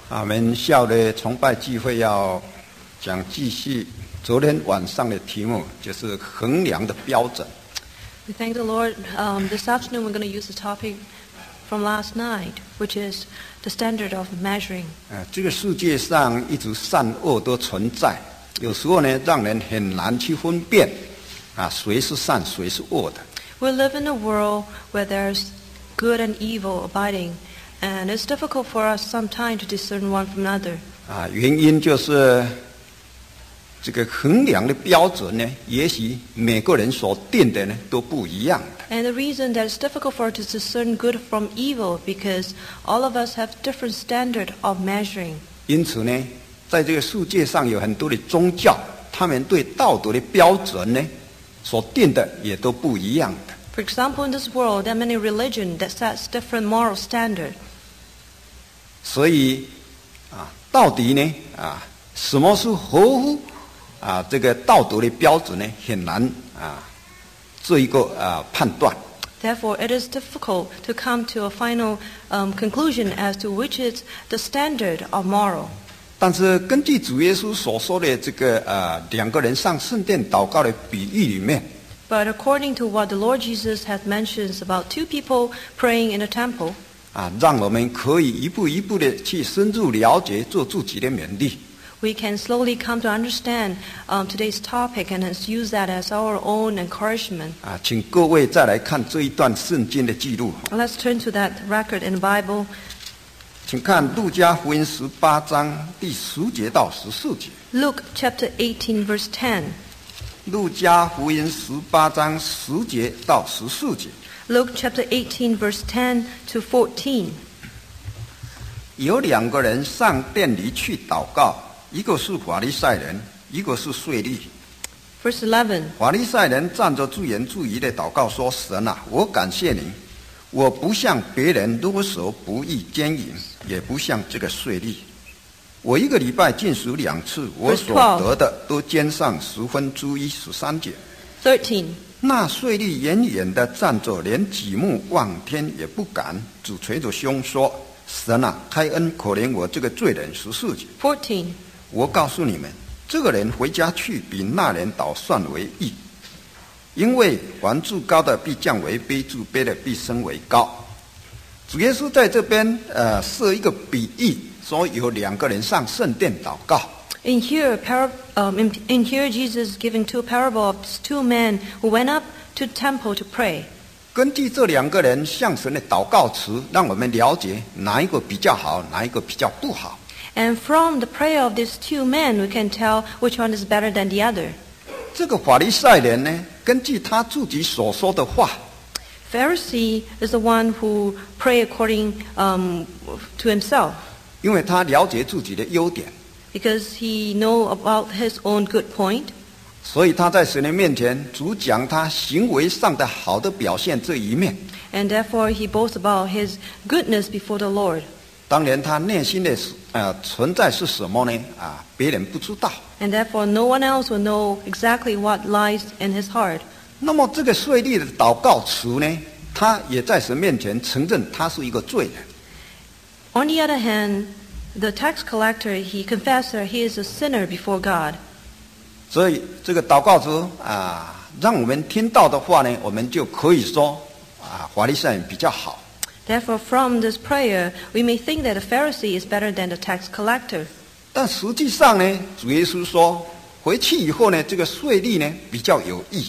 我们下午的崇拜聚会要讲继续昨天晚上的题目，就是衡量的标准。 We thank the Lord. This afternoon we're going to use the topic from last night, which is the standard of measuring. 这个世界上一直善恶都存在，有时候呢，让人很难去分辨谁是善，谁是恶的。 We live in a world where there's good and evil abiding, and it's difficult for us sometimes to discern one from another. 原因就是这个衡量的标准呢，也许每个人所定的呢都不一样的。 And the reason that it's difficult for us to discern good from evil because all of us have different standard of measuring. 因此呢，在这个世界上有很多的宗教，他们对道德的标准呢，所定的也都不一样的。 For example, in this world, there are many religions that sets different moral standard. 所以到底呢什么是合乎这个道德的标准呢？很难做一个判断。 Therefore, it is difficult to come to a final conclusion as to which is the standard of moral. 但是根据主耶稣所说的这个两个人上圣殿祷告的比喻里面， But according to what the Lord Jesus has mentioned about two people praying in a temple, 让我们可以一步一步的去深入了解，做自己的勉励。 we can slowly come to understand today's topic and use that as our own encouragement. 请各位再来看这一段圣经的记录。 Let's turn to that record in the Bible. 请看路加福音18章第10节到14节。 Luke chapter 18, verse 10. 路加福音18章10节到14节。 Luke chapter 18, verse 10 to 14. 有两个人上殿里去祷告，一个是法利赛人，一个是税吏。 Verse 11. 法利赛人站着自言自语的祷告说：“神啊，我感谢你，我不像别人勒索不义奸淫，也不像这个税吏。我一个礼拜禁食2次，我所得的都捐上1/10 13节。 13. 那税吏远远地站着，连举目望天也不敢，只捶着胸说：神啊，开恩可怜我这个罪人。14节。 14. 我告诉你们，这个人回家去，比那人倒算为义。因为凡自高的必降为卑，自卑的必升为高。主耶稣在这边设一个比喻，说有两个人上圣殿祷告。 In here, Jesus is giving two parables of two men who went up to the temple to pray. 根据这两个人向神的祷告词，让我们了解哪一个比较好，哪一个比较不好。 And from the prayer of these two men, we can tell which one is better than the other. 这个法利赛人呢，根据他自己所说的话， Pharisee is the one who pray according to himself. 因为他了解自己的优点， Because he know about his own good point. 所以他在神的面前主讲他行为上的好的表现这一面。 And therefore he boasts about his goodness before the Lord. 当然他内心的存在是什么呢？别人不知道。 And therefore no one else will know exactly what lies in his heart. 那么这个税吏的祷告词呢，他也在神面前承认他是一个罪人。 On the other hand, the tax collector, he confessed that he is a sinner before God. 所以这个祷告词让我们听到的话呢，我们就可以说法利赛人比较好。 Therefore, from this prayer, we may think that the Pharisee is better than the tax collector. 但实际上呢，主耶稣说，回去以后呢，这个税吏呢比较有益。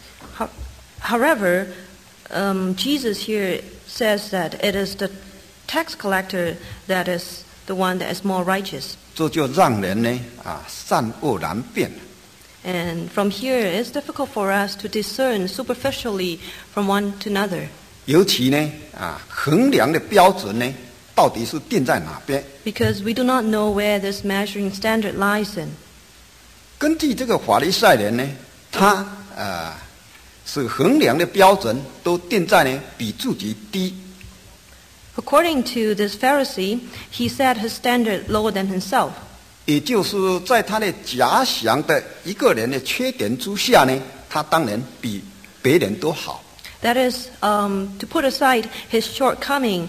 However, Jesus here says that it is the tax collector that is the one that is more righteous. 这就让人呢善恶难辨。 And from here, it's difficult for us to discern superficially from one to another. 尤其呢衡量的标准呢，到底是定在哪边？ Because we do not know where this measuring standard lies in. 根据这个法利赛人呢，他是衡量的标准都定在呢比自己低。 According to this Pharisee, he set his standard lower than himself. 也就是在他的假想的一个人的缺点之下呢，他当然比别人都好。 That is, to put aside his shortcoming,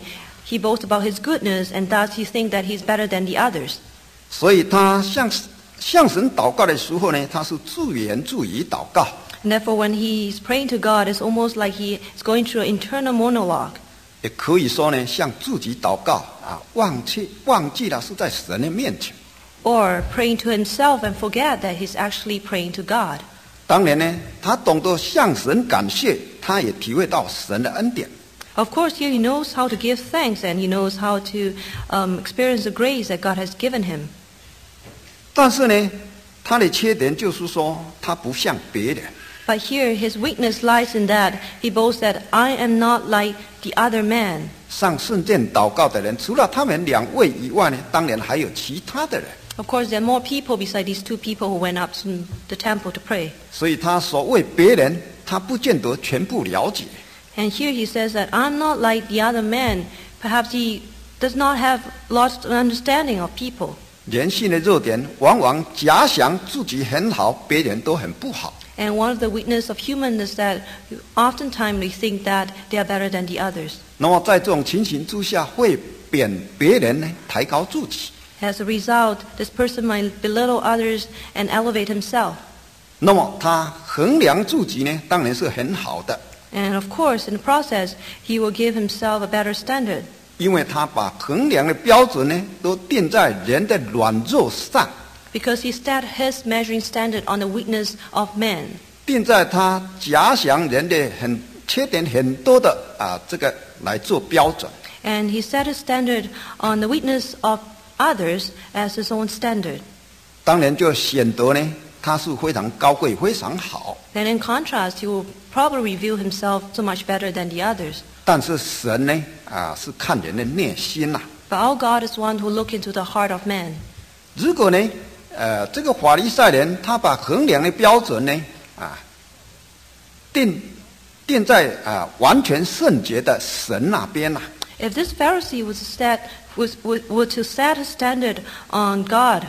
he boasts about his goodness, and thus he thinks that he's better than the others. 所以他向神祷告的时候呢，他是自言自语祷告。 And therefore, when he's praying to God, it's almost like he is going through an internal monologue. 也可以说呢，向自己祷告忘记了是在神的面前。 Or praying to himself and forget that he's actually praying to God. 当然呢，他懂得向神感谢，他也体会到神的恩典。 Of course, here he knows how to give thanks, and he knows how to experience the grace that God has given him. 但是呢，他的缺点就是说，他不像别人。 But here his weakness lies in that he boasts that I am not like the other man. 上圣殿祷告的人，除了他们2位以外呢，当然还有其他的人。 Of course, there are more people beside these 2 people who went up to the temple to pray. 所以他所谓别人，他不见得全部了解。 And here he says that I'm not like the other man. Perhaps he does not have lots of understanding of people. 人性的弱点，往往假想自己很好，别人都很不好。 And one of the weaknesses of human is that oftentimes we think that they are better than the others. 那么在这种情形之下，会贬别人呢，抬高自己。 As a result, this person might belittle others and elevate himself. 那么他衡量自己呢，当然是很好的， And of course, in the process, he will give himself a better standard. 因为他把衡量的标准呢，都定在人的软弱上， Because he set his measuring standard on the weakness of man. 定在他假想人的缺点很多的这个来做标准。 And he set his standard on the weakness of others as his own standard. 当然就显得呢，他是非常高贵、非常好。 Then in contrast, he will probably reveal himself so much better than the others. 但是神呢，是看人的内心呐。 But our God is one who looks into the heart of man. 如果呢，这个法利赛人他把衡量的标准呢，定在完全圣洁的神那边呐。 If this Pharisee were to set his standard on God,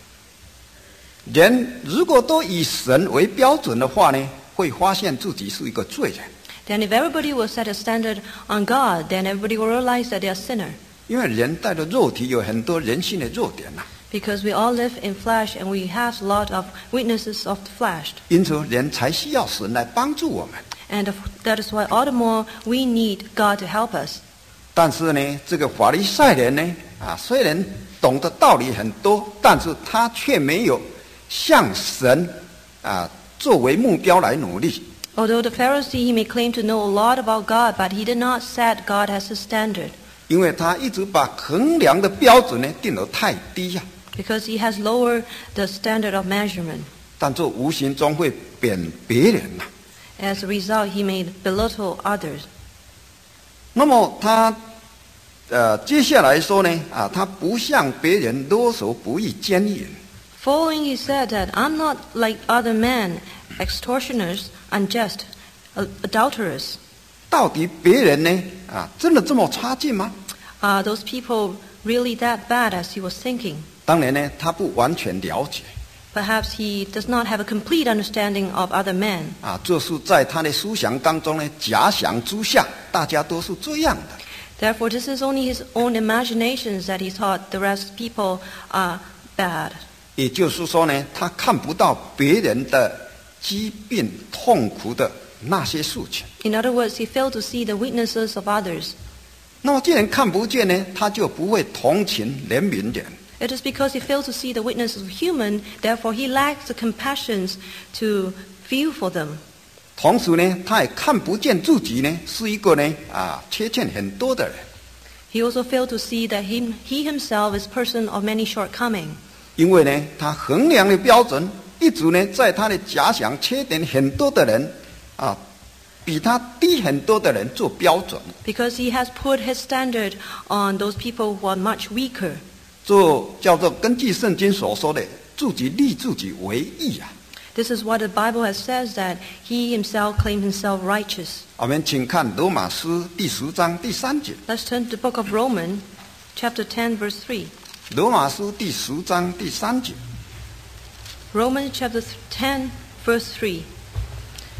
人如果都以神为标准的话呢，会发现自己是一个罪人。 then if everybody will set a standard on God, then everybody will realize that they are sinner. 因为人带着肉体有很多人性的弱点呐， Because we all live in flesh and we have a lot of weaknesses of the flesh. 因此人才需要神来帮助我们。 And that is why all the more we need God to help us. 但是呢，这个法利赛人呢，虽然懂得道理很多，但是他却没有向神作为目标来努力。 Although the Pharisee, he may claim to know a lot about God, but he did not set God as his standard. 因为他一直把衡量的标准呢定得太低呀， Because he has lowered the standard of measurement. 但这无形中会贬别人呐。 As a result, he may belittle others. 那么他接下来说呢，他不向别人勒索不义奸淫。 Following, he said that I'm not like other men, extortioners, unjust, adulterers. 到底别人呢，真的这么差劲吗？ Are those people really that bad as he was thinking? 当然呢，他不完全了解。 Perhaps he does not have a complete understanding of other men. 这是在他的思想当中呢，假想之下，大家都是这样的。 Therefore, this is only his own imaginations that he thought the rest of people are bad. 也就是说呢，他看不到别人的疾病、痛苦的那些事情。 In other words, he failed to see the weaknesses of others. 那么既然看不见呢，他就不会同情怜悯人。 It is because he failed to see the weaknesses of human, therefore he lacks the compassions to feel for them. 同时呢，他也看不见自己呢是一个呢缺陷很多的人。 He also failed to see that he himself is a person of many shortcomings. 因为呢，他衡量的标准一直呢在他的假想缺点很多的人比他低很多的人做标准。 Because he has put his standard on those people who are much weaker. 这叫做根据圣经所说的自己立自己为义啊。 This is what the Bible has says that he himself claimed himself righteous. 我们请看罗马书第10章第3节。 Let's turn to the book of Romans, chapter 10, verse 3. 罗马书第10章第3节。 Romans chapter 10, verse 3.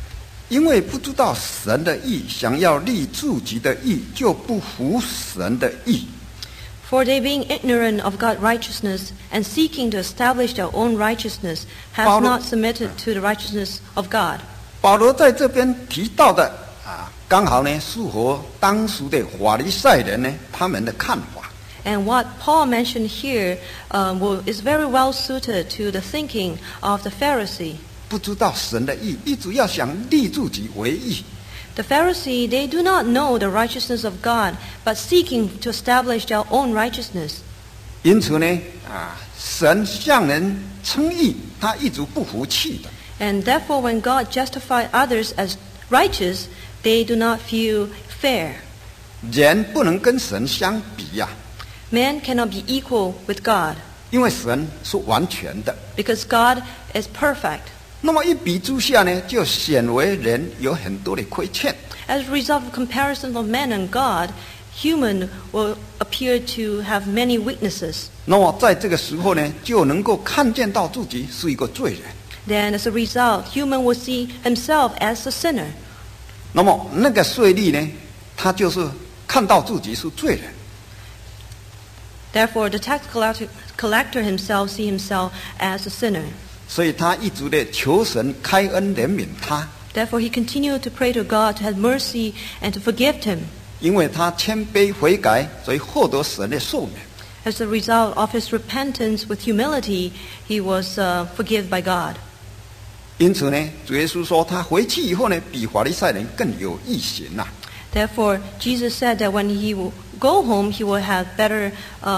因为不知道神的义，想要立自己的义，就不服神的义。 For they being ignorant of God's righteousness and seeking to establish their own righteousness, has not submitted to the righteousness of God. 保罗在这边提到的刚好呢，适合当时的法利赛人呢他们的看法。 And what Paul mentioned here is very well suited to the thinking of the Pharisee. 不知道神的义，一直要想立自己为义。 The Pharisee, they do not know the righteousness of God, but seeking to establish their own righteousness. 因此呢，神向人称义，他一直不服气的。 And therefore, when God justifies others as righteous, they do not feel fair. 人不能跟神相比呀。 Man cannot be equal with God. 因为神是完全的。 Because God is perfect. 那么一比之下呢，就显为人有很多的亏欠。 As a result of comparison of man and God, human will appear to have many weaknesses. 那么在这个时候呢，就能够看见到自己是一个罪人。 Then, as a result, human will see himself as a sinner. 那么那个税吏呢，他就是看到自己是罪人。 Therefore, the tax collector himself see himself as a sinner. 所以他一直的求神开恩怜悯他。 Therefore, he continued to pray to God to have mercy and to forgive him. 因为他谦卑悔改，所以获得神的赦免。 As a result of his repentance with humility, he was forgiven by God. 因此呢，主耶稣说，他回去以后呢，比法利赛人更有义行呐。 Therefore, Jesus said that when he will go home, he will have better.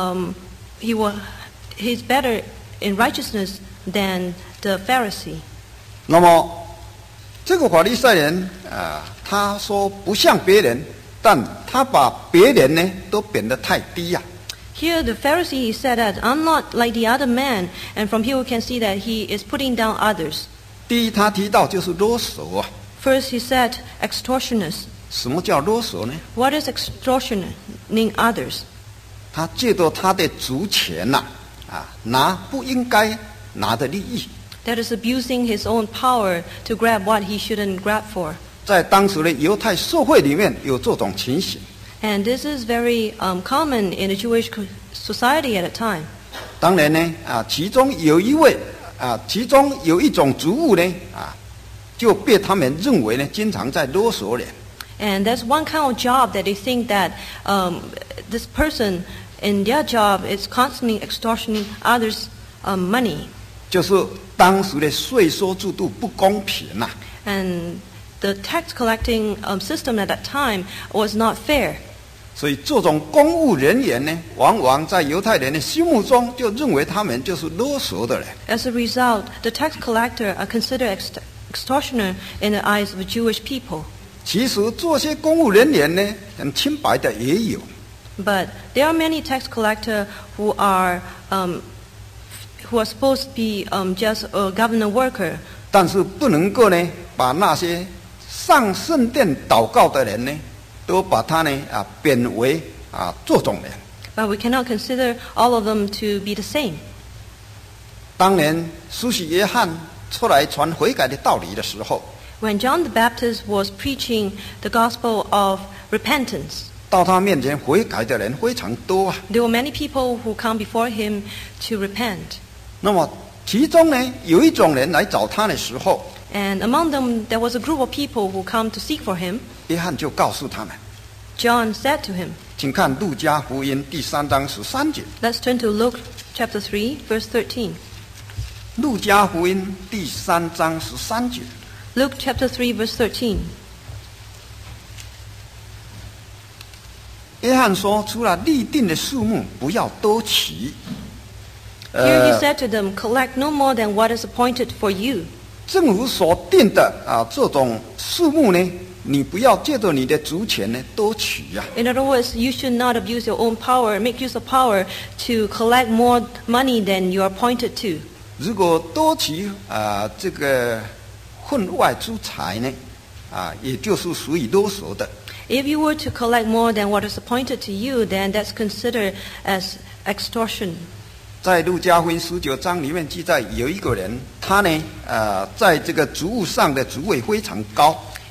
He's better in righteousness than the Pharisee. 那么，这个法利赛人他说不像别人，但他把别人呢都贬得太低呀。 Here, the Pharisee said that I'm not like the other man, and from here we can see that he is putting down others. 第一，他提到就是勒索啊。 First, he said extortioners. 什么叫勒索呢？ What is extortioning others? 他借着他的职权拿不应该拿的利益。 That is abusing his own power to grab what he shouldn't grab for. 在当时的犹太社会里面有这种情形。 And this is very common in the Jewish society at the time. 当然呢，其中有一种职务呢，就被他们认为呢，经常在勒索人。 And that's one kind of job that they think that this person in their job is constantly extortioning others' money. 就是当时的税收制度不公平呐。 And the tax collecting system at that time was not fair. 所以这种公务人员呢，往往在犹太人的心目中就认为他们就是勒索的人。 As a result, the tax collector are considered extortioner in the eyes of Jewish people. 其实这些公务人员呢，很清白的也有。 But there are many tax collectors who are supposed to be just a government worker. 但是不能够呢，把那些上圣殿祷告的人呢，都把他呢贬为这种人。 But we cannot consider all of them to be the same. 当年施洗约翰出来传悔改的道理的时候， When John the Baptist was preaching the gospel of repentance, 到他面前悔改的人非常多啊。 there were many people who come before him to repent. 那么其中呢，有一种人来找他的时候， And among them, there was a group of people who come to seek for him. 约翰就告诉他们， John said to him, 请看路加福音第3章13节。 let's turn to Luke chapter 3, verse 13. 路加福音第3章13节。 Luke chapter 3, verse 13. 约翰说，除了立定的数目，不要多取。 Here he said to them, collect no more than what is appointed for you. 政府所定的这种数目呢，你不要借着你的职权呢多取呀。 In other words, you should not abuse your own power, make use of power to collect more money than you are appointed to. 如果多取这个分外之财呢，也就是属于勒索的。 If you were to collect more than what is appointed to you, then that's considered as extortion. 在路加福音19章里面记载，有一个人，他呢，在这个职务上的职位非常高。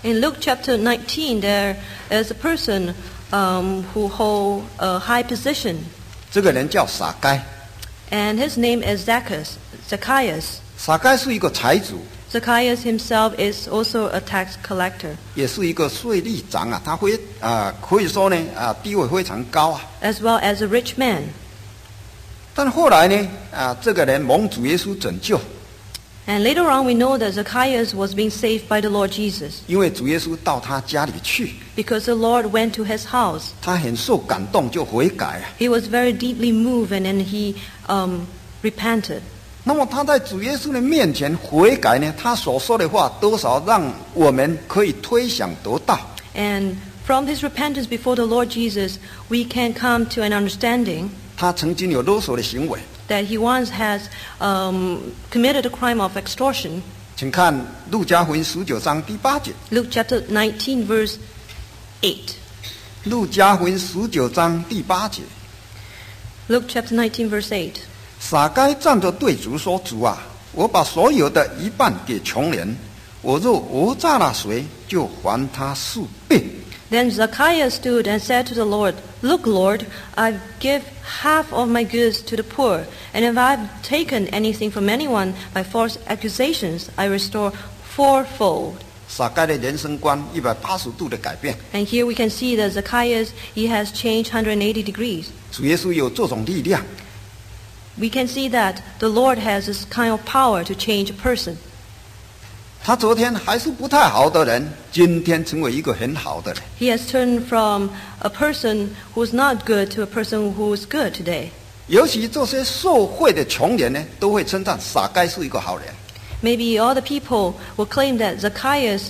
In Luke chapter 19, there is a person who hold a high position, 这个人叫撒该。 and his name is Zacchaeus. 撒该是一个财主， Zacchaeus himself is also a tax collector, 也是一个税吏长啊，他可以说呢地位非常高啊。 as well as a rich man. 但后来呢这个人蒙主耶稣拯救， And later on we know that Zacchaeus was being saved by the Lord Jesus 因为主耶稣到他家里去， because the Lord went to his house. 他很受感动，就悔改啊。 He was very deeply moved and then he repented. 那么他在主耶稣的面前悔改呢，他所说的话多少让我们可以推想得到。 And from his repentance before the Lord Jesus, we can come to an understanding 他曾经有勒索的行为， that he once has committed a crime of extortion. 请看路加福音19章第8节。 Luke chapter 19, verse 8. 路加福音19章第8节， Luke chapter 19, verse 8. 撒该站着对主说：“主啊，我把所有的一半给穷人，我若讹诈了谁，就还他4倍。” Then Zacchaeus stood and said to the Lord, Look, Lord, I give half of my goods to the poor, and if I've taken anything from anyone by false accusations, I restore fourfold. 撒该的人生观180度的改变， And here we can see that Zacchaeus, he has changed 180 degrees. 主耶稣有这种力量。 We can see that the Lord has this kind of power to change a person. 他昨天还是不太好的人，今天成为一个很好的人。 He has turned from a person who's not good to a person who is good today. 尤其这些受贿的穷人呢，都会称赞撒该是一个好人。 Maybe all the people will claim that Zacchaeus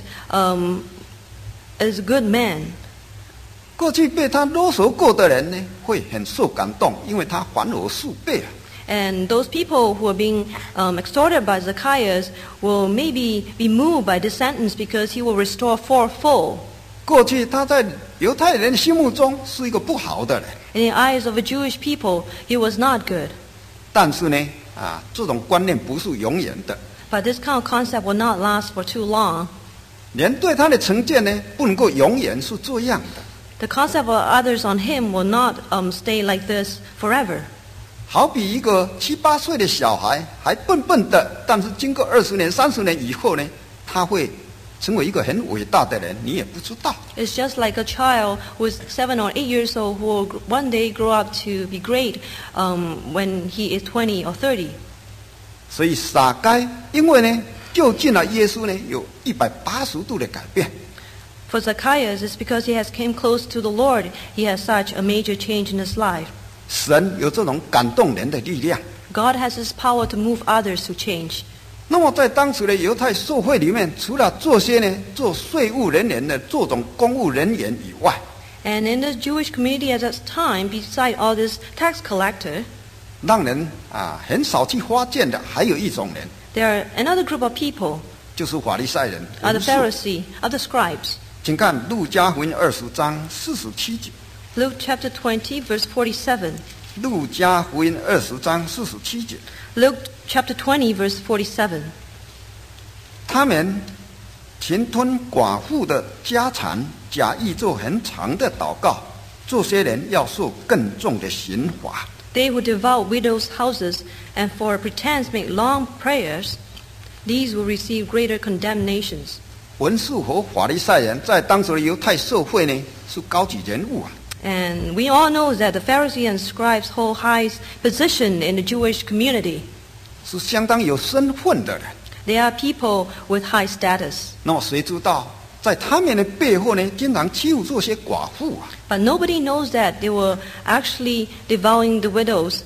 is a good man. 过去被他勒索过的人呢，会很受感动，因为他还我4倍啊。 And those people who are being extorted by Zacchaeus will maybe be moved by this sentence because he will restore fourfold. 过去他在犹太人心目中是一个不好的人， In the eyes of the Jewish people, he was not good. 但是呢，这种观念不是永远的。 But this kind of concept will not last for too long. 人对他的成见呢，不能够永远是这样的。 The concept of others on him will not stay like this forever. 好比一个7、8岁的小孩还笨笨的，但是经过20年、30年以后呢，他会成为一个很伟大的人，你也不知道。 It's just like a child who is 7 or 8 years old who will one day grow up to be great when he is 20 or 30. 所以撒该因为呢，就近了耶稣呢，有180度的改变。 For Zacchaeus, it's because he has came close to the Lord. He has such a major change in his life. 神有这种感动人的力量。 God has this power to move others to change. 那么在当时的犹太社会里面，除了这些呢，做税务人员的这种公务人员以外， And in the Jewish community at that time, beside all this tax collector, 让人很少去发现的，还有一种人， there are another group of people, 就是法利赛人。 are the 文士 Pharisee, are the scribes. 请看路加福音20章47节。 Luke chapter 20, verse 47. 路加福音20章47节， Luke chapter 20, verse 47. 他们侵吞寡妇的家产，假意做很长的祷告，这些人要受更重的刑罚。 They who devour widows' houses and for pretense make long prayers, these will receive greater condemnations. 文士和法利赛人在当时的犹太社会呢，是高级人物啊。 And we all know that the Pharisees and scribes hold high position in the Jewish community. 是相当有身份的人。 They are people with high status. 那么谁知道，在他们的背后呢，经常欺负这些寡妇啊。 But nobody knows that they were actually devouring the widows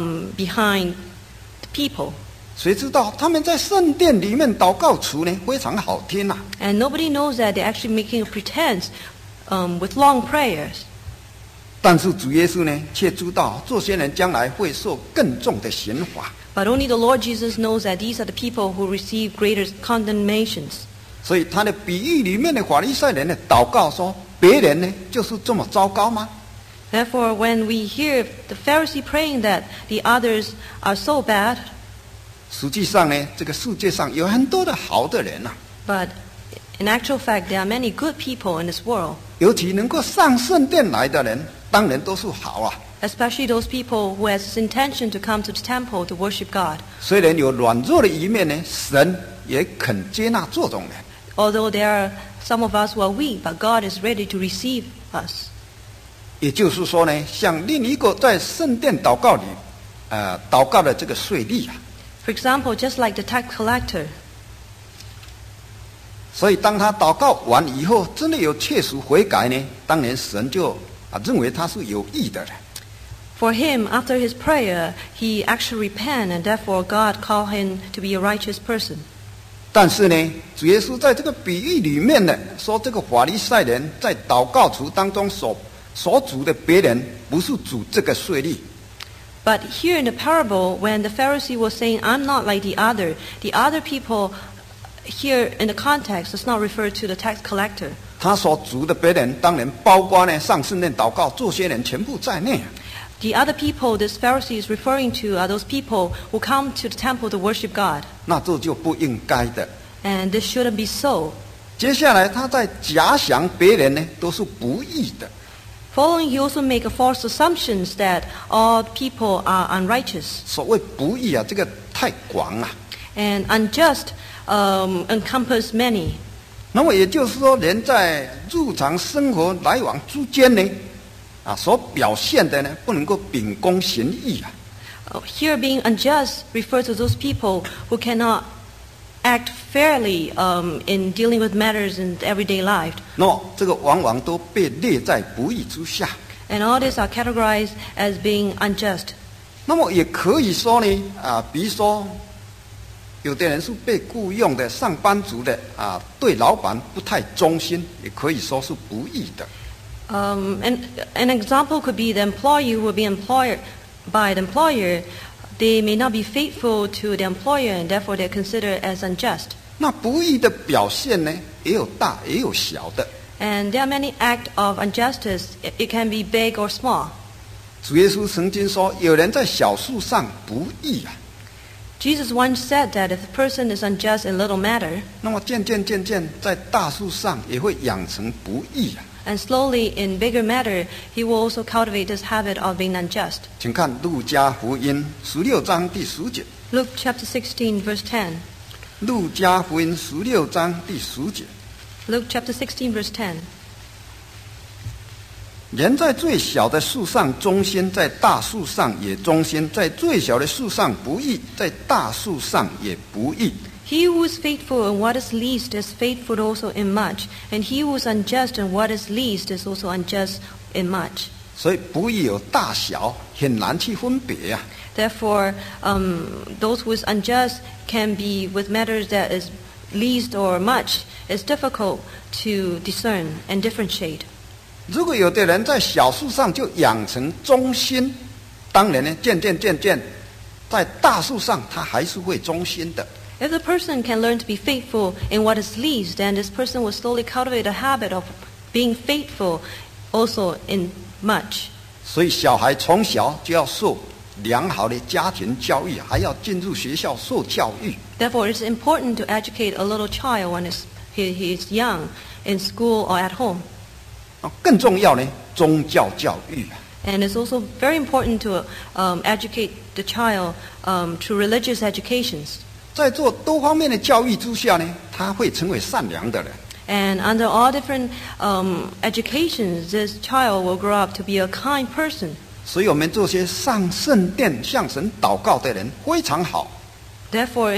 behind the people. 谁知道他们在圣殿里面祷告词呢，非常好听啊。 And nobody knows that they're actually making a pretense with long prayers. 但是主耶稣呢，却知道这些人将来会受更重的刑罚。 But only the Lord Jesus knows that these are the people who receive greater condemnations. 所以他的比喻里面的法利赛人的祷告说：别人呢就是这么糟糕吗？ Therefore, when we hear the Pharisee praying that the others are so bad, 实际上呢，这个世界上有很多的好的人啊。 but In actual fact, there are many good people in this world, 尤其能够上圣殿来的人，当然都是好啊。 especially those people who has this intention to come to the temple to worship God. 虽然有软弱的一面呢，神也肯接纳这种人。 Although there are some of us who are weak, but God is ready to receive us. 也就是说呢，像另一个在圣殿祷告里，祷告的这个税吏啊， For example, just like the tax collector, 所以当他祷告完以后，真的有切实悔改呢，当然神就认为他是有义的人。 for him, after his prayer, he actually repent, and therefore God called him to be a righteous person. 但是呢，主耶稣在这个比喻里面呢，说这个法利赛人在祷告处当中所主的别人，不是主这个税吏。 But here in the parable, when the Pharisee was saying, I'm not like the other people here in the context does not refer to the tax collector. 他所主的别人，当然包括呢上圣殿祷告这些人全部在内。 The other people this Pharisee is referring to are those people who come to the temple to worship God. 那这就不应该的。 And this shouldn't be so. 接下来他在假想别人呢都是不义的。 Following, he also make a false assumptions that all people are unrighteous. 所谓不义啊，这个太广了。 And unjust encompass many. 那么也就是说，人在日常生活来往之间呢，所表现的呢，不能够秉公行义啊。 Here being unjust refers to those people who cannot act fairly in dealing with matters in everyday life. 那么这个往往都被列在不义之下。 And all these are categorized as being unjust. 那么也可以说呢，比如说，有的人是被雇佣的上班族的对老板不太忠心，也可以说是不义的。 And an example could be the employee who will be employed by the employer. They may not be faithful to the employer, and therefore they're considered as unjust. 那不义的表现呢，也有大也有小的。 And there are many acts of injustice. It can be big or small. 主耶稣曾经说，有人在小事上不义啊， Jesus once said that if a person is unjust in little matter, 那么渐渐在大事上也会养成不义啊。 and slowly in bigger matter, he will also cultivate this habit of being unjust. 请看路加福音16章第10节。 Luke chapter 16, verse 10. 路加福音16章第10节。 Luke chapter 16, verse 10. 人在最小的事上忠心，在大事上也忠心；在最小的事上不义，在大事上也不义。 He who is faithful in what is least is faithful also in much, and he who is unjust in what is least is also unjust in much. 所以不义有大小，很难去分别啊。 Therefore, those who is unjust can be with matters that is least or much. It's difficult to discern and differentiate. 如果有的人在小事上就养成忠心，当然呢，渐渐，在大事上他还是会忠心的。 If the person can learn to be faithful in what is least, then this person will slowly cultivate a habit of being faithful also in much. 所以小孩从小就要受良好的家庭教育，还要进入学校受教育。 Therefore, it's important to educate a little child when he is young in school or at home. 更重要呢，宗教教育。 And it's also very important to educate the child through religious educations. 在做多方面的教育之下呢，他会成为善良的人。 And under all different educations, this child will grow up to be a kind person. 所以我们这些上圣殿向神祷告的人非常好。 Therefore,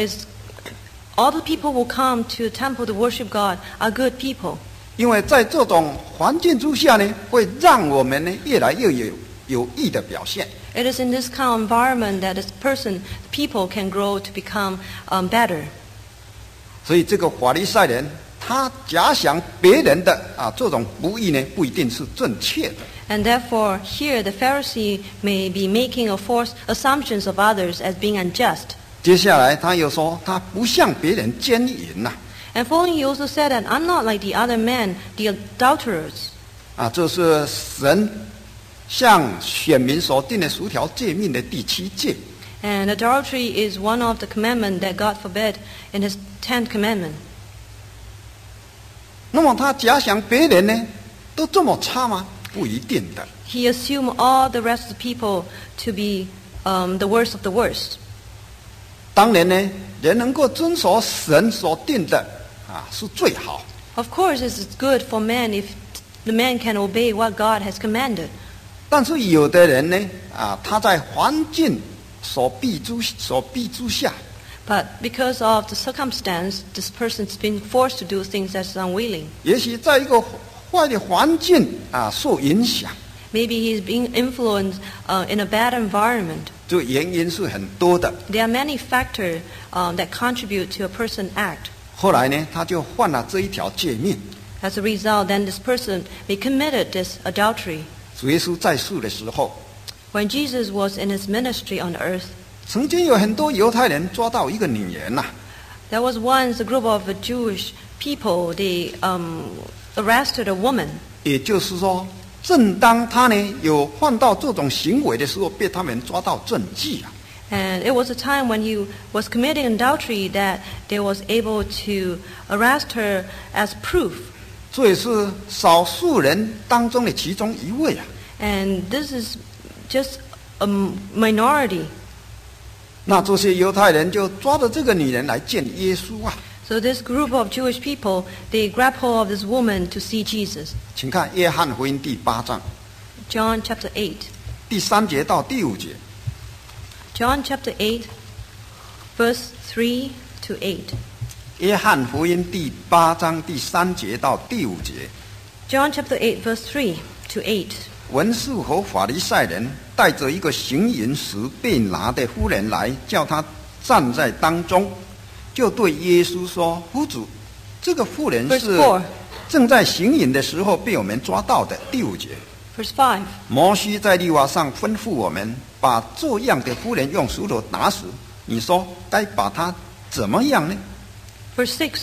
all the people who come to the temple to worship God are good people. 因为在这种环境之下呢，会让我们呢越来越有益的表现。 It is in this kind of environment that people can grow to become better. 所以这个法利赛人，他假想别人的这种不义呢，不一定是正确的。 And therefore, here the Pharisee may be making a false assumptions of others as being unjust. 接下来他又说，他不向别人奸淫呐。 And following, he also said that I'm not like the other men, the adulterers. 这是神向选民所定的10条诫命的第7诫。 And adultery is one of the commandments that God forbid in His 10th commandment. 那么他假想别人呢，都这么差吗？不一定的。 He assumed all the rest of the people to be the worst of the worst. 当然呢，人能够遵守神所定的是最好。 Of course, it's good for man if the man can obey what God has commanded. 但是有的人呢，他在环境所逼之下， But because of the circumstance, this person's been forced to do things that's unwilling. 也许在一个坏的环境受影响， Maybe he's being influenced in a bad environment. 这原因是很多的。 There are many factors that contribute to a person's act. 后来呢，他就犯了这一条诫命。 As a result, then this person may committed this adultery. 主耶稣在世的时候， When Jesus was in his ministry on earth, 曾经有很多犹太人抓到一个女人 there was once a group of Jewish people, they arrested a woman. 也就是说，正当他呢有犯到这种行为的时候，被他们抓到证据 And it was a time when he was committing adultery that they was able to arrest her as proof. 这也是少数人当中的其中一位 And this is just a minority. 那这些犹太人就抓着这个女人来见耶稣 So this group of Jewish people, they grab hold of this woman to see Jesus. 请看约翰福音第8章 John chapter 8. 第3节到第5节。 John chapter 8, verse 3 to 8. 约翰福音第8章第3节到第5节。 John chapter 8, verse 3 to 8. 文士和法利赛人带着一个行淫时被拿的妇人来，叫他站在当中，就对耶稣说：“夫子，这个妇人 Verse 是 4. 正在行淫的时候被我们抓到的。”第5节， Verse 5. 摩西在律法上吩咐我们，把这样的妇人用石头打死。你说该把她怎么样呢？ Verse 6.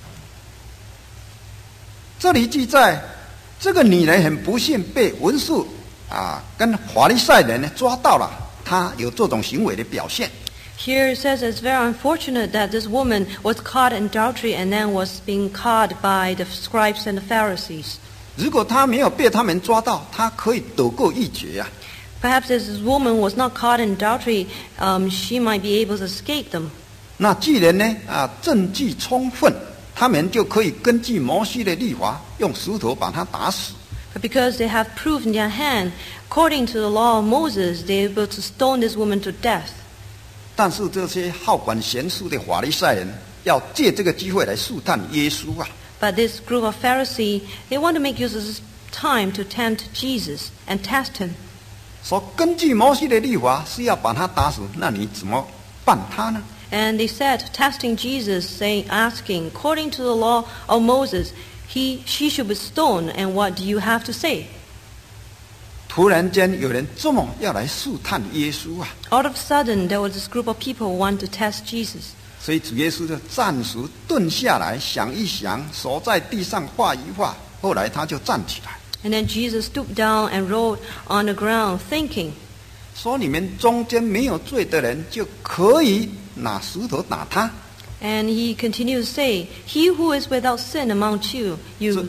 这里记载，这个女人很不幸被文士跟法利赛人呢抓到了，她有这种行为的表现。 Here it says it's very unfortunate that this woman was caught in adultery and then was being caught by the scribes and the Pharisees. 如果她没有被他们抓到，她可以得过一劫 Perhaps if this woman was not caught in adultery, she might be able to escape them. 那既然呢证据充分，他们就可以根据摩西的律法，用石头把她打死。 But because they have proof in their hand, according to the law of Moses, they are able to stone this woman to death. 但是这些好管闲事的法利赛人，要借这个机会来试探耶稣 But this group of Pharisees, they want to make use of this time to tempt Jesus and test him. 说根据摩西的律法是要把他打死，那你怎么办他呢？ And they said, testing Jesus, asking, according to the law of Moses, she should be stoned, and what do you have to say? 突然间有人这么要来试探耶稣 All of a sudden, there was this group of people who want to test Jesus. 所以主耶稣就暂时蹲下来想一想，手在地上画一画，后来他就站起来， And then Jesus stooped down and rolled on the ground, thinking, 说你们中间没有罪的人就可以拿石头打他。 and he continued to say, He who is without sin among you,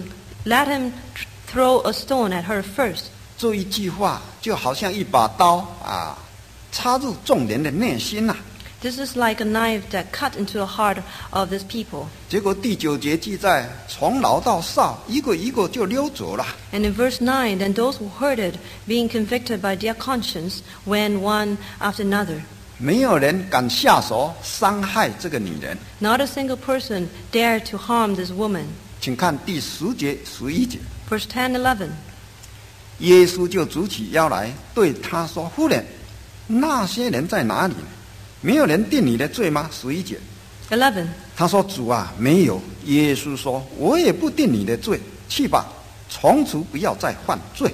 let him throw a stone at her first. 这一句话就好像一把刀插入众人的内心 This is like a knife that cut into the heart of these people. 结果第9节记载，从老到少，一个一个就溜走了。 And in verse 9, then those who heard it, being convicted by their conscience, went one after another. 没有人敢下手伤害这个女人。 Not a single person dared to harm this woman. 请看第10节、11节， Verse 10, 11. 耶稣就举起腰来，对他说：“夫人，那些人在哪里？没有人定你的罪吗？”11节， 11. 他说：“主啊，没有。”耶稣说：“我也不定你的罪，去吧，从此不要再犯罪。”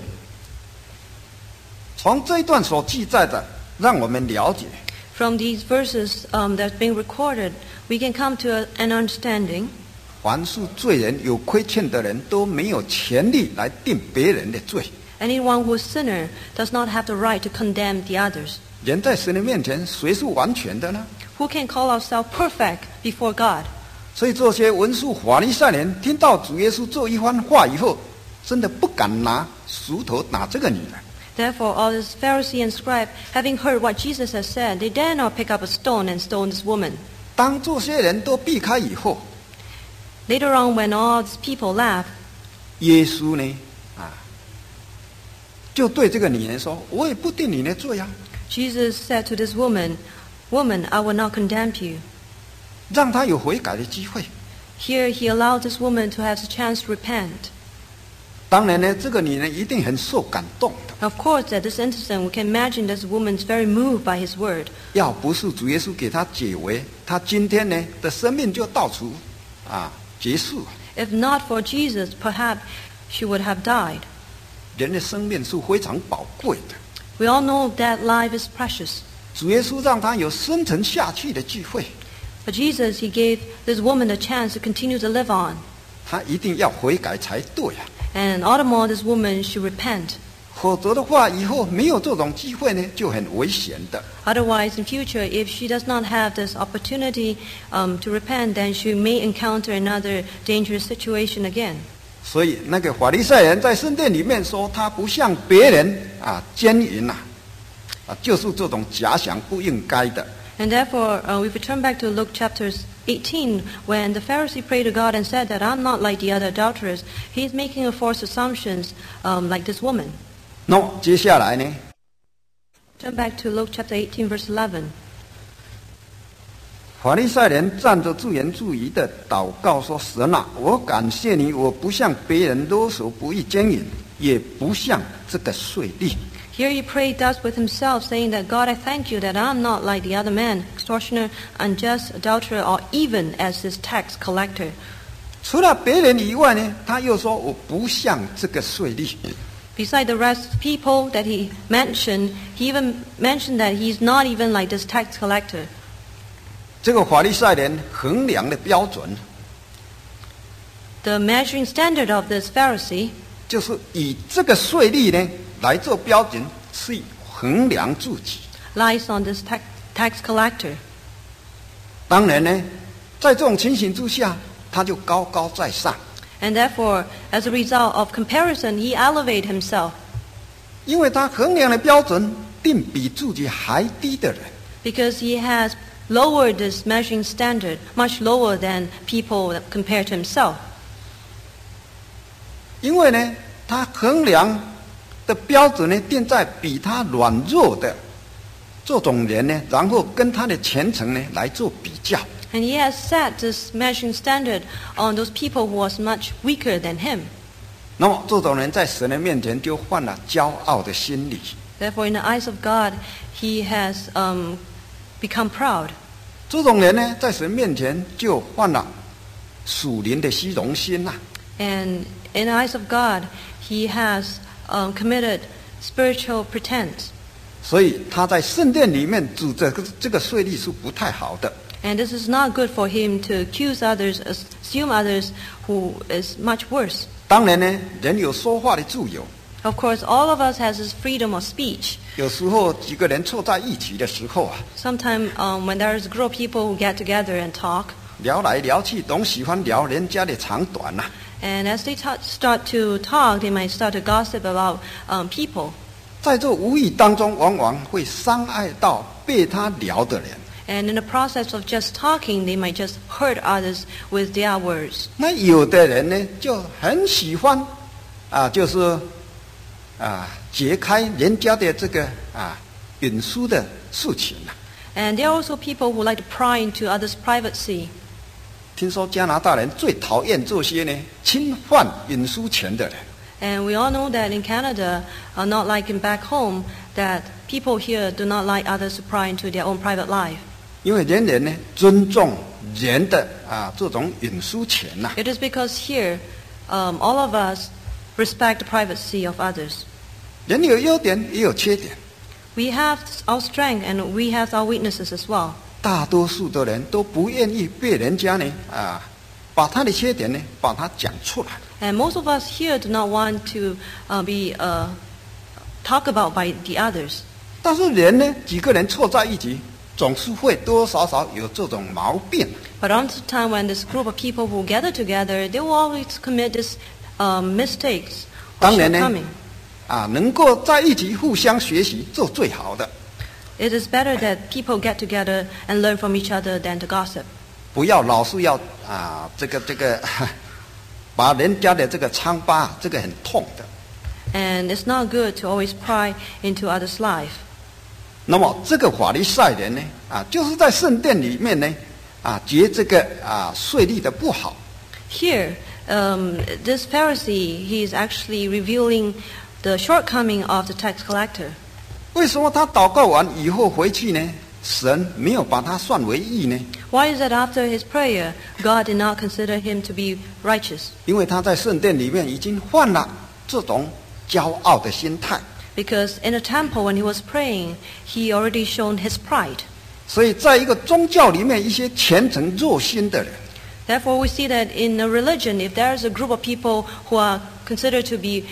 从这一段所记载的，让我们了解。 From these verses that's being recorded, we can come to an understanding. 凡是罪人有亏欠的人，都没有权利来定别人的罪。 Anyone who is sinner does not have the right to condemn the others. 人在神的面前，谁是完全的呢？ Who can call ourselves perfect before God? 所以这些文士法利赛人听到主耶稣这一番话以后，真的不敢拿石头打这个女人。 Therefore, all this Pharisee and scribe, having heard what Jesus has said, they dare not pick up a stone and stone this woman. 当这些人都避开以后， Later on, when all these people left, 耶稣呢，就对这个女人说：“我也不定你的罪啊， Jesus said to this woman, Woman, I will not condemn you. 让她有悔改的机会。” Here he allowed this woman to have the chance to repent. 当然呢，这个女人一定很受感动的。 Of course, at this instant, we can imagine this woman is very moved by his word. 要不是主耶稣给她解围，她今天呢的生命就到此结束。 If not for Jesus, perhaps she would have died. 人的生命是非常宝贵的， We all know that life is precious. 主耶稣让她有生存下去的机会， But Jesus, he gave this woman a chance to continue to live on. 她一定要悔改才对啊， And all the more, this woman should repent. 否则的话，以后没有这种机会呢，就很危险的。 Otherwise, in future, if she does not have this opportunity to repent, then she may encounter another dangerous situation again. 所以那个法利赛人在圣殿里面说他不向别人奸淫就是这种假想不应该的。 And therefore, if we turn back to Luke chapter 18, when the Pharisee prayed to God and said that I'm not like the other adulterers, he's making a false assumptions like this woman. 那接下来呢， Turn back to Luke chapter 18, verse 11. 法利赛人站着自言自语的祷告说：“神啊，我感谢你，我不向别人勒索不义奸淫，也不向这个税吏。” Here he prayed thus with himself, saying that, God, I thank you that I'm not like the other men, extortioner, unjust, adulterer, or even as this tax collector. 除了别人以外呢，他又说：“我不向这个税吏。” Beside the rest of people that he mentioned, he even mentioned that he's not even like this tax collector. 这个法利赛人衡量的标准， The measuring standard of this Pharisee 就是以这个税吏呢来做标准，去衡量自己。 lies on this tax collector. 当然呢，在这种情形之下，他就高高在上， And therefore, as a result of comparison, he elevated himself 因为他衡量的标准定比自己还低的人。 because he has lowered this measuring standard much lower than people that compare to himself. 因为呢，他衡量的标准呢定在比他软弱的这种人呢，然后跟他的虔诚呢来做比较。 And he has set this measuring standard on those people who was much weaker than him. 那么这种人在神的面前就犯了骄傲的心理。 Therefore, in the eyes of God, he has become proud. 这种人呢，在神面前就犯了属灵的虚荣心 And in the eyes of God, he has committed spiritual pretense. 所以他在圣殿里面指这个税吏是不太好的。 And this is not good for him to accuse others, assume others who is much worse. 当然呢，人有说话的自由， Of course, all of us has this freedom of speech. 有时候几个人凑在一起的时候 Sometimes when there is a group of people who get together and talk, 聊来聊去总喜欢聊人家的长短 and as they start to talk, they might start to gossip about people. 在这无意当中，往往会伤害到被他聊的人。 And in the process of just talking, they might just hurt others with their words. 那有的人呢，就很喜欢就是揭开人家的这个隐私的事情 And there are also people who like to pry into others' privacy. 听说加拿大人最讨厌这些呢侵犯隐私权的人。 And we all know that in Canada, not like in back home, that people here do not like others to pry into their own private life. 因为人人呢尊重人的这种隐私权 It is because here, all of us respect the privacy of others. 人有优点也有缺点， We have our strength and we have our weaknesses as well. 大多数的人都不愿意被人家呢把他的缺点呢把他讲出来。 And most of us here do not want to be talked about by the others. 但是人呢，几个人凑在一起， 总是会多多少少有这种毛病。 But on the time when this group of people will gather together, they will always commit these mistakes or 当然呢， shortcoming. 能够在一起互相学习，做最好的。 It is better that people get together and learn from each other than to gossip. 不要老是要把人家的这个疮疤，这个很痛的。 And it's not good to always pry into others' life. 那么这个法利赛人呢，就是在圣殿里面呢，觉这个税吏的不好。 Here, this Pharisee, he is actually revealing the shortcoming of the tax collector. 为什么他祷告完以后回去呢，神没有把他算为义呢？ Why is that after his prayer, God did not consider him to be righteous? 因为他在圣殿里面已经犯了这种骄傲的心态。 Because in the temple when he was praying, he already shown his pride. 所以在一个宗教里面，一些虔诚热心的人， Therefore, we see that in a religion, if there is a group of people who are considered to be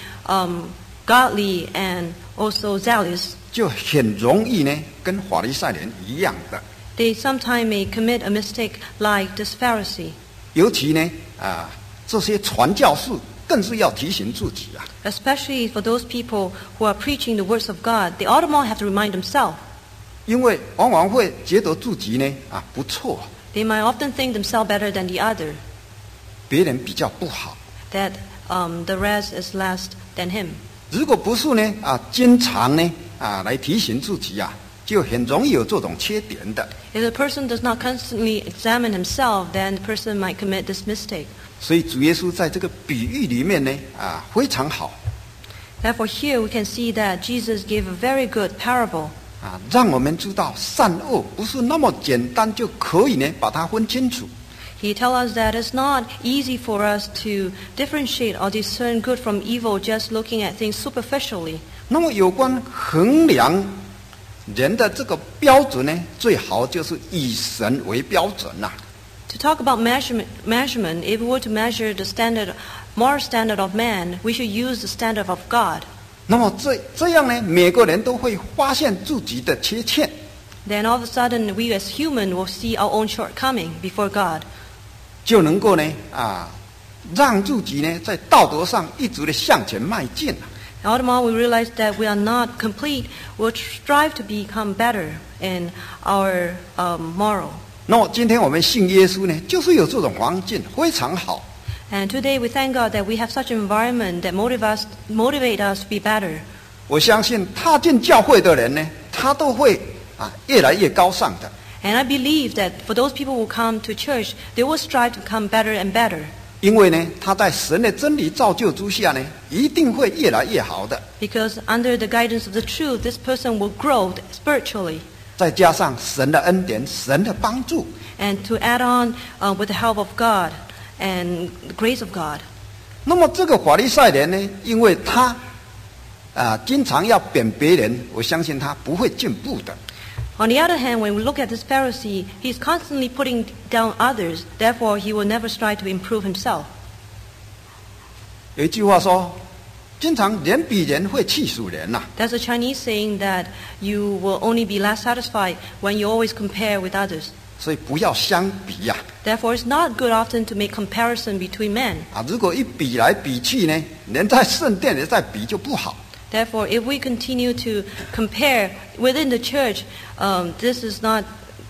godly and also zealous, 就很容易呢跟法利赛人一样的。 they sometimes may commit a mistake like this Pharisee. 尤其呢这些传教士更是要提醒自己啊， Especially for those people who are preaching the words of God, they all the more have to remind themselves. 因为往往会觉得自己呢不错， They might often think themselves better than the other, 别人比较不好。 that the rest is less than him. 如果不是呢经常呢来提醒自己就很容易有这种缺点的。 If the person does not constantly examine himself, then the person might commit this mistake. 所以主耶稣在这个比喻里面呢非常好 Therefore, here we can see that Jesus gave a very good parable, 让我们知道善恶不是那么简单就可以呢把它分清楚。 He tells us that it's not easy for us to differentiate or discern good from evil just looking at things superficially. 那么有关衡量人的这个标准呢，最好就是以神为标准呐。 To talk about measurement, if we were to measure the moral standard of man, we should use the standard of God. 那么这样呢，每个人都会发现自己的缺陷， Then all of a sudden, we as human will see our own shortcoming before God. 就能够呢让自己呢在道德上一直的向前迈进。 All the more we realize that we are not complete, we'll strive to become better in our moral. 那么今天我们信耶稣呢，就是有这种环境，非常好。 And today we thank God that we have such an environment that motivate us to be better. 我相信踏进教会的人呢，他都会越来越高尚的。 And I believe that for those people who come to church, they will strive to become better and better. 因为呢，他在神的真理造就之下呢，一定会越来越好的。 Because under the guidance of the truth, this person will grow spiritually. 再加上神的恩典、神的帮助， And to add on with the help of God and the grace of God. 那么这个法利赛人呢，因为他经常要贬别人，我相信他不会进步的。 On the other hand, when we look at this Pharisee, he's constantly putting down others. Therefore, he will never strive to improve himself. 有一句话说，经常人比人会气死人呐、 There's a Chinese saying that you will only be less satisfied when you always compare with others. 所以不要相比呀、 Therefore, it's not good often to make comparison between men. 如果一比来比去呢，连在圣殿也在比就不好。 Therefore, if we continue to compare within the church, this is not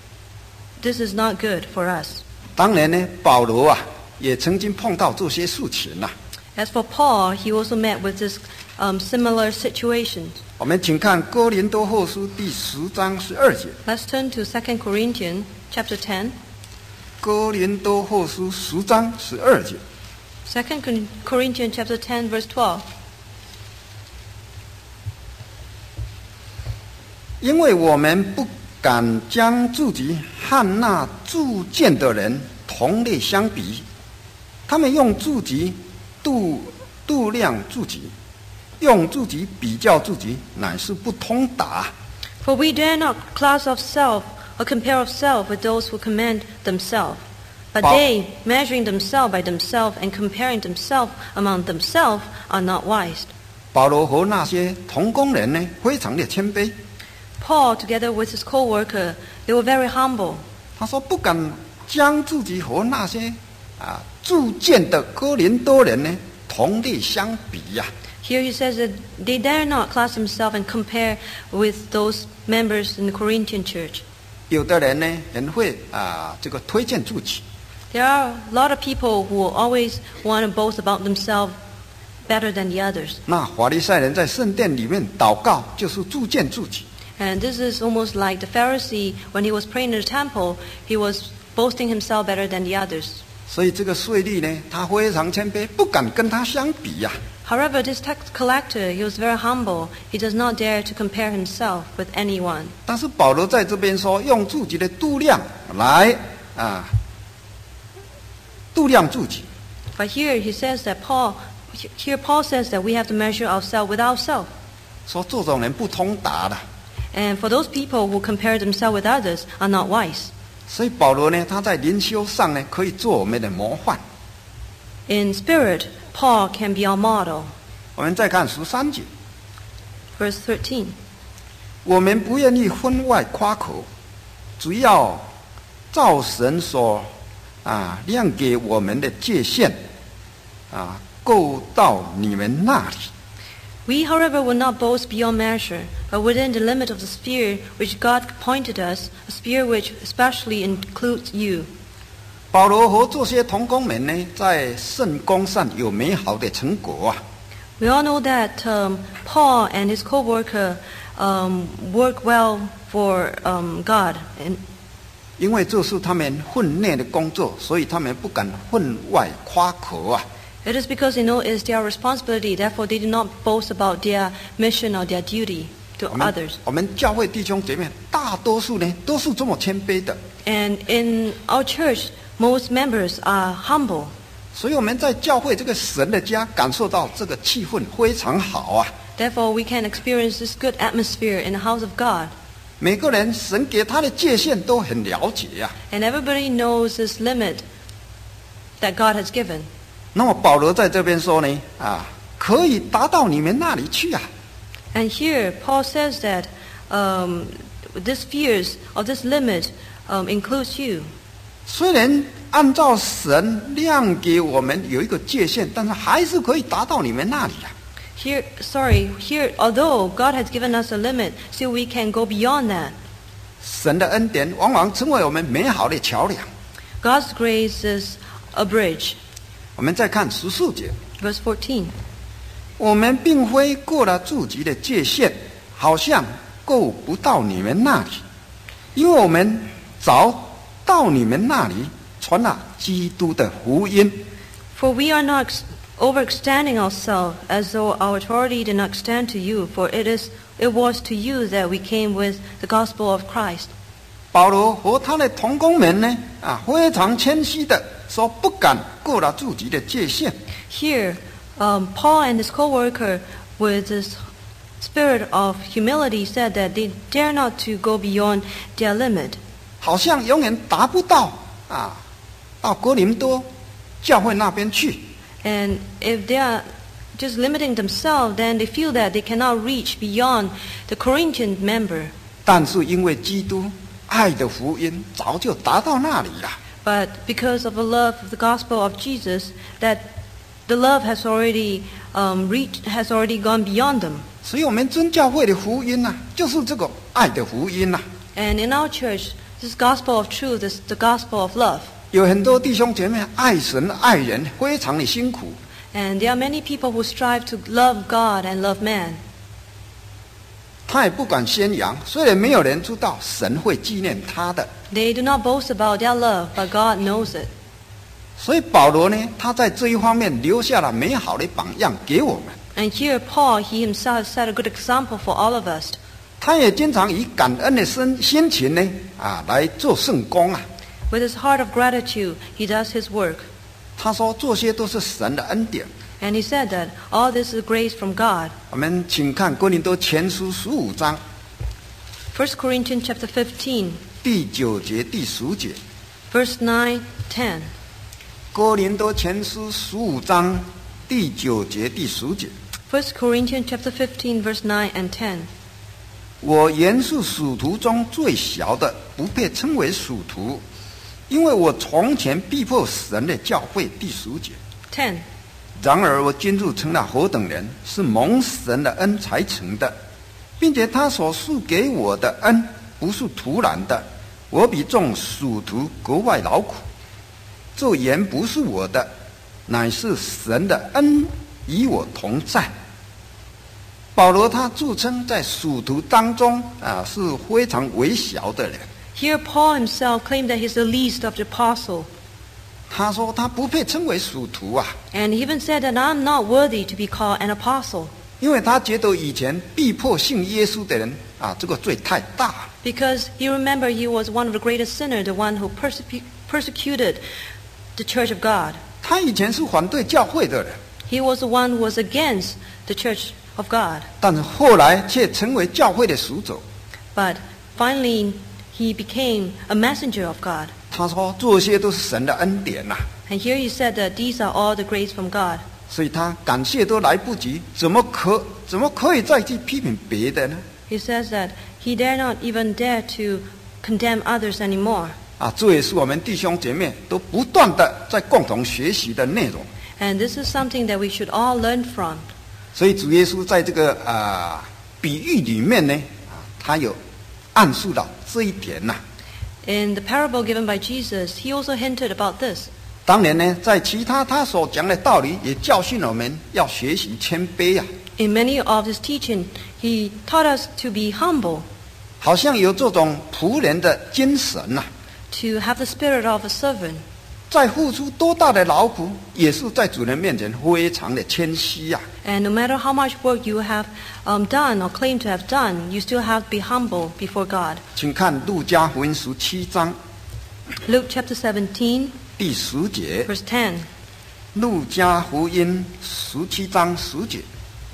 good for us. 当然呢，保罗也曾经碰到这些事情呐、 As for Paul, he also met with this similar situations. 我们请看哥林多后书第10章12节。 Let's turn to 2 Corinthians chapter 10. 哥林多后书10章12节。 2 Corinthians chapter 10, verse 12. 因为我们不敢将自己和那自荐的人同类相比，他们用自己度量自己，用自己比较自己，乃是不通达。 For we dare not class ourselves or compare ourselves with those who commend themselves. But they, measuring themselves by themselves and comparing themselves among themselves, are not wise. 保罗和那些同工人呢，非常的谦卑。 Paul, together with his co-worker, they were very humble. 他说不敢将自己和那些铸剑的哥林多人呢同类相比呀。 Here he says that they dare not class themselves and compare with those members in the Corinthian church. 有的人呢很会这个推荐自己。 There are a lot of people who always want to boast about themselves better than the others. 那法利赛人在圣殿里面祷告，就是铸剑自己。 And this is almost like the Pharisee when he was praying in the temple, he was boasting himself better than the others. 所以这个税吏呢，他非常谦卑，不敢跟他相比呀。 However, this tax collector, he was very humble. He does not dare to compare himself with anyone. 但是保罗在这边说，用自己的度量来度量自己。 But here he says that Paul says that we have to measure ourselves with ourselves. 说这种人不通达的。 And for those people who compare themselves with others are not wise. 所以保罗呢，他在灵修上呢，可以做我们的模范。 In spirit, Paul can be our model. 我们再看13节。 Verse 13. 我们不愿意分外夸口，只要照神所亮给我们的界限够到你们那里。 We, however, will not boast beyond measure, but within the limit of the sphere which God appointed us, a sphere which especially includes you. 保罗和这些同工们呢，在圣工上有美好的成果啊。 We all know that Paul and his co-worker work well for God. 因为这是他们分内的工作，所以他们不敢分外夸口啊。 It is because they know it's their responsibility, therefore they do not boast about their mission or their duty to others. 我们教会弟兄姐妹大多数呢都是这么谦卑的。 And in our church, most members are humble. 所以我们在教会这个神的家感受到这个气氛非常好啊。 Therefore, we can experience this good atmosphere in the house of God. 每个人神给他的界限都很了解呀。 And everybody knows this limit that God has given. 那么保罗在这边说呢，可以达到你们那里去啊。 And here Paul says that this spheres or this limit includes you. 虽然按照神亮给我们有一个界限，但是还是可以达到你们那里啊。 Here, although God has given us a limit, still we can go beyond that. 神的恩典往往成为我们美好的桥梁。 God's grace is a bridge. 我们再看14节。 Verse 14. 我们并非过了自己的界限，好像够不到你们那里，因为我们早到你们那里传了基督的福音。 For we are not overextending ourselves as though our authority did not extend to you, for it was to you that we came with the gospel of Christ. 保罗和他的同工们呢，非常谦虚的说，不敢过了自己的界限。 Here, Paul and his co-worker, with this spirit of humility, said that they dare not to go beyond their limit. 好像永远达不到到哥林多教会那边去。 And if they are just limiting themselves, then they feel that they cannot reach beyond the Corinthian member. 但是因为基督爱的福音早就达到那里了。 But because of the love of the gospel of Jesus, that the love has already gone beyond them. 所以我们真教会的福音就是这个爱的福音 And in our church, this gospel of truth is the gospel of love. 有很多弟兄姐妹爱神爱人，非常的辛苦。 And there are many people who strive to love God and love man. 他也不敢宣扬，虽然没有人知道，神会纪念他的。 They do not boast about their love, but God knows it. 所以保罗呢，他在这一方面留下了美好的榜样给我们。 And here Paul, he himself set a good example for all of us. 他也经常以感恩的心情呢，来做圣工。 With his heart of gratitude, he does his work. 他说这些都是神的恩典。 And he said that all this is grace from God. 我们请看哥林多前书15章 1 Corinthians chapter 15, 第9节第10节。 verse 9, 10. 哥林多前书15章第9节第10节。 1 Corinthians chapter 15, verse 9 and 10. 我原是属徒中最小的，不配称为属徒，因为我从前逼迫神的教会。第10节。 10. 然而我今日成了何等人，是蒙神的恩才成的，并且他所赐给我的恩不是突然的，我比众属徒格外劳苦。这原不是我的，乃是神的恩与我同在。保罗他自称在属徒当中是非常微小的人。 Here Paul himself claimed that he's the least of the apostle. 他说他不配称为属徒啊， And he even said that I'm not worthy to be called an apostle. 因为他觉得以前逼迫信耶稣的人这个罪太大。 Because he remembered he was one of the greatest sinners, the one who persecuted the church of God. 他以前是反对教会的人， He was the one who was against the church of God. 但是后来却成为教会的使者。 But finally he became a messenger of God. 他说这些都是神的恩典呐， And here he said that these are all the grace from God. 所以他感谢都来不及，怎么可以再去批评别的呢？ He says that he dare not even dare to condemn others anymore. 这也是我们弟兄姐妹都不断的在共同学习的内容。 And this is something that we should all learn from. 所以主耶稣在这个比喻里面呢，他有暗示到这一点呐。 In the parable given by Jesus, he also hinted about this. 当然呢，在其他所讲的道理，也教训我们要学习谦卑啊。 In many of his teaching, he taught us to be humble, 好像有这种仆人的精神呐、 to have the spirit of a servant. 在付出多大的劳苦，也是在主人面前非常的谦虚呀。 And no matter how much work you have done or claim to have done, you still have to be humble before God. 请看路加福音17章 Luke chapter 17, 第10节。 verse 10. 路加福音17章10节。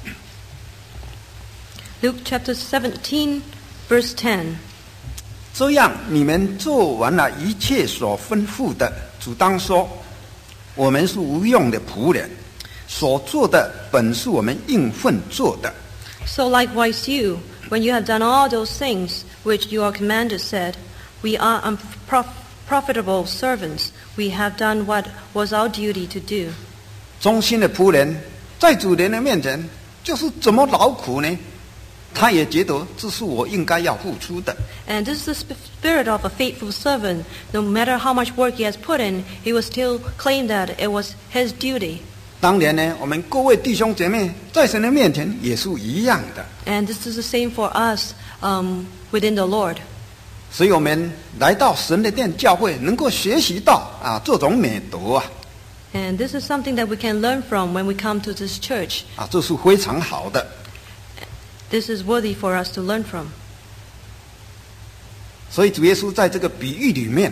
Luke chapter 17, verse 10. 这样，你们做完了一切所吩咐的，主当说：我们是无用的仆人，所做的本是我们应份做的。 So likewise you, when you have done all those things which you are commanded, said, We are unprofitable servants. We have done what was our duty to do. 忠心的仆人在主人的面前，就是怎么劳苦呢？他也觉得这是我应该要付出的。 And this is the spirit of a faithful servant. No matter how much work he has put in, he will still claim that it was his duty. 当然呢，我们各位弟兄姐妹在神的面前也是一样的。 And this is the same for us within the Lord. 所以我们来到神的殿教会，能够学习到这种美德啊， And this is something that we can learn from when we come to this church. 这是非常好的。 This is worthy for us to learn from. 所以主耶稣在这个比喻里面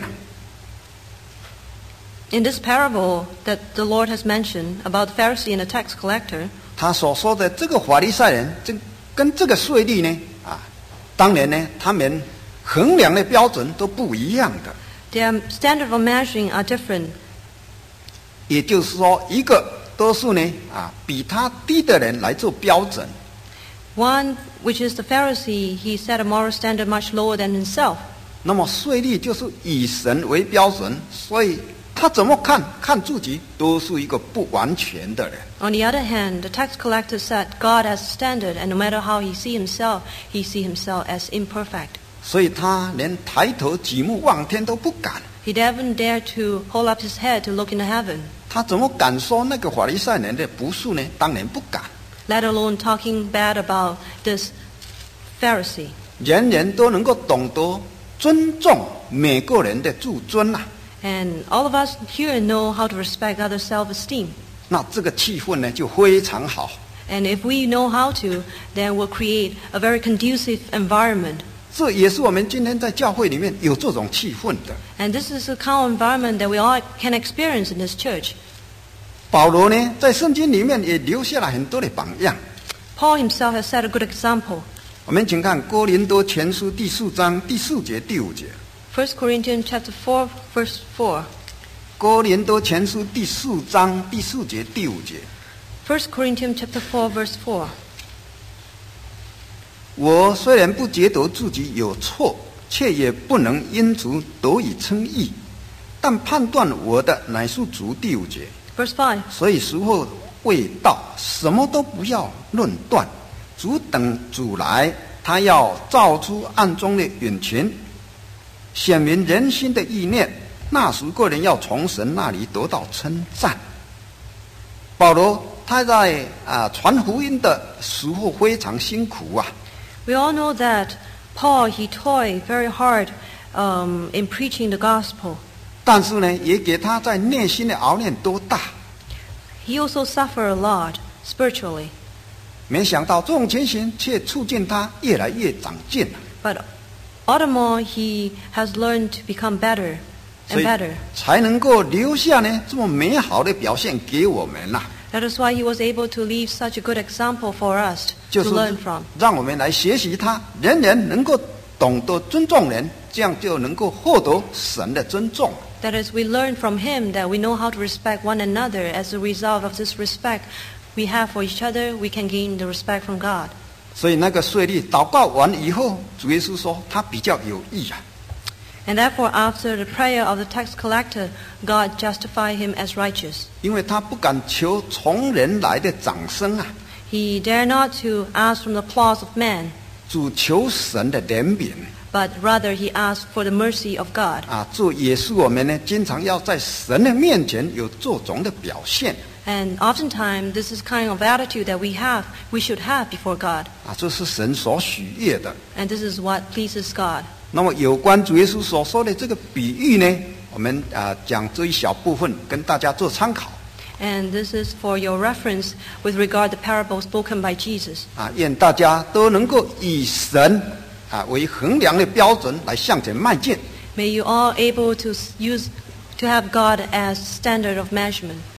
In this parable that the Lord has mentioned about the Pharisee and the tax collector, 他所说的这个法利赛人，跟这个税吏呢，当然呢，他们衡量的标准都不一样的。 their standard of measuring are different. 也就是说，一个多数呢，比他低的人来做标准。 One, which is the Pharisee, he set a moral standard much lower than himself. 那么税吏就是以神为标准，所以他怎么看自己都是一个不完全的人。 On the other hand, the tax collector set God as a standard, and no matter how he see himself as imperfect. 所以他连抬头举目望天都不敢。 He never dared to hold up his head to look into heaven, 他怎么敢说那个法利赛人的不是呢？当然不敢。 let alone talking bad about this Pharisee. 人人都能够懂得尊重每个人的自尊呐、 And all of us here know how to respect others' self-esteem. 那这个气氛呢就非常好。 And if we know how to, then we'll create a very conducive environment. 这也是我们今天在教会里面有这种气氛的。 And this is the kind of environment that we all can experience in this church. 保罗呢，在圣经里面也留下了很多的榜样。 Paul himself has set a good example. 我们请看哥林多前书第4章第4节第5节。 1 Corinthians chapter 4, verse 4. 哥林多前书第4章第4节第5节。 1 Corinthians chapter 4, verse 4. 我虽然不觉得自己有错，却也不能因此得以称义，但判断我的乃是主。第5节。 Verse 5. 所以时候未到，什么都不要论断，主等主来，他要照出暗中的隐情，显明人心的意念。那时个人要从神那里得到称赞。保罗他在传福音的时候非常辛苦啊。 We all know that Paul, he toiled very hard in preaching the gospel. 但是呢，也给他在内心的熬炼多大。 He also suffered a lot spiritually. 没想到这种情形却促进他越来越长进。 But all the more he has learned to become better 所 and 以 better. 才能够留下呢这么美好的表现给我们呐、 That is why he was able to leave such a good example for us 就 to 是 learn from. 让我们来学习他，人人能够懂得尊重人，这样就能够获得神的尊重。 That is, we learn from him that we know how to respect one another. As a result of this respect we have for each other, we can gain the respect from God. 所以那个税吏祷告完以后，主耶稣说他比较有义啊。 And therefore, after the prayer of the tax collector, God justified him as righteous. 因为他不敢求从人来的掌声啊， He dare not to ask from the applause of man, 只求神的怜悯 but rather he asked for the mercy of God. 啊。这也是我们呢经常要在神的面前有这种的表现 And oftentimes, this is kind of attitude that we should have before God. 啊，这是神所喜悦的。 And this is what pleases God. 那么有关主耶稣所说的这个比喻呢，我们讲这一小部分跟大家做参考 And this is for your reference with regard to the parable spoken by Jesus. 啊，愿大家都能够以神为衡量的标准来向前迈进。 May you all able to have God as standard of measurement.